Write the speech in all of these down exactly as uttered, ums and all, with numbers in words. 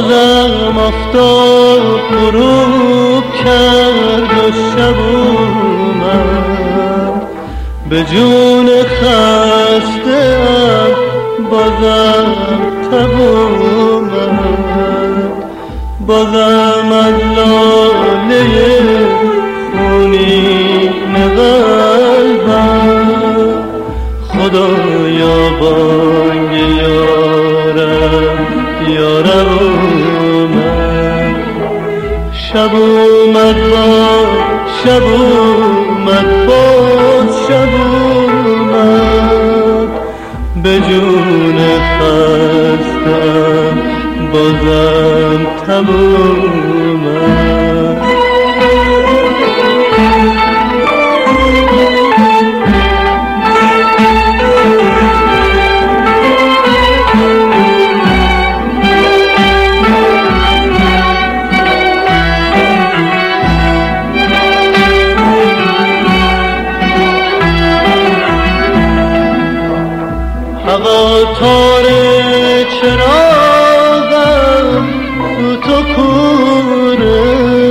بازم آفتاب غروب کرد و شب اومد، به جون خسته‌ام بازم تب اومد. بازم از لاله خونین قلبم خدایا بانگ یارم یارم اومد. شب اومد باز شب اومد باز شب اومد، به جون خسته‌ام بازم تب اومد. هوا تاره چراغم تو تو کوره،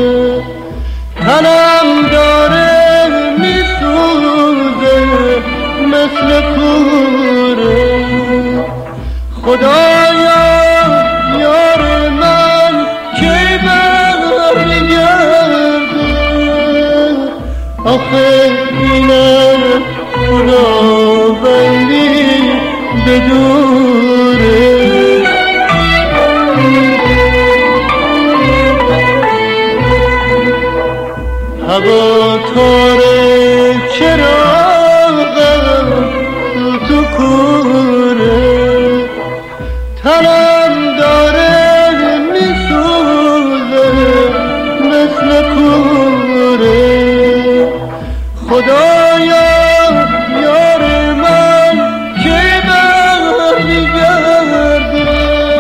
تنم داره میسوزه مثل کوره. خدایا یار من کی برمیگرده، آخه اینم خداوندی بدوره. هوا تاره چراغم تو تو کوره، تنم داره میسوزه مثل کوره. خدایا یار من کی برمیگرده،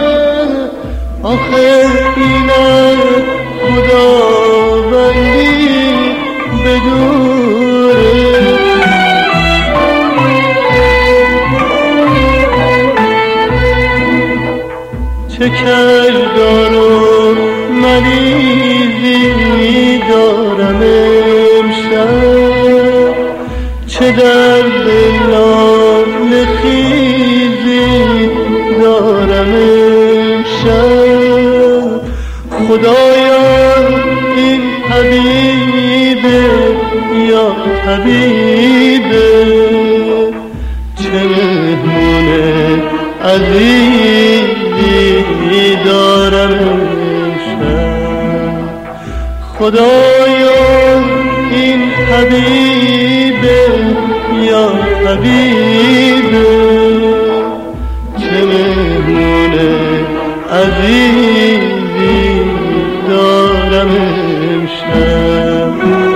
آخه اینه خداوندی بدوره. چه کردار و مریضی دارم امشب، چه درد لاله خیزی دارم امشب. خدایا این حبیبه یا حبیبه، چه مهمونه عزیزی دارم امشب. خدایا این حبیبه یا حبیبه، چه مهمونه عزیزی دارم امشب.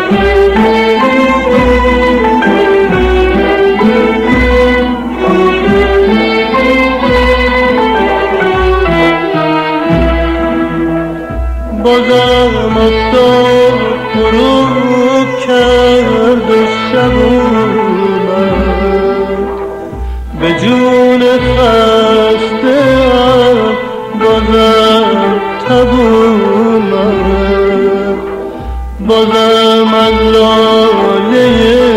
بازم آفتاب غروب کرد و شب اومد، به جون خسته‌ام بازم تب اومد. بازم از لاله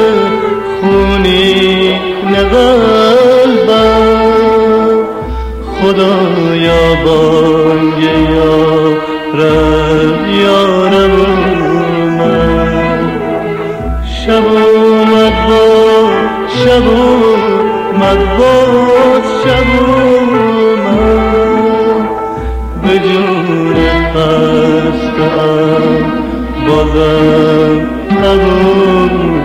خونین قلبم خدایا بانگ یارم یارم اومد. شب اومد باز شب اومد باز شب اومد، به جون خسته‌ام بازم تب اومد.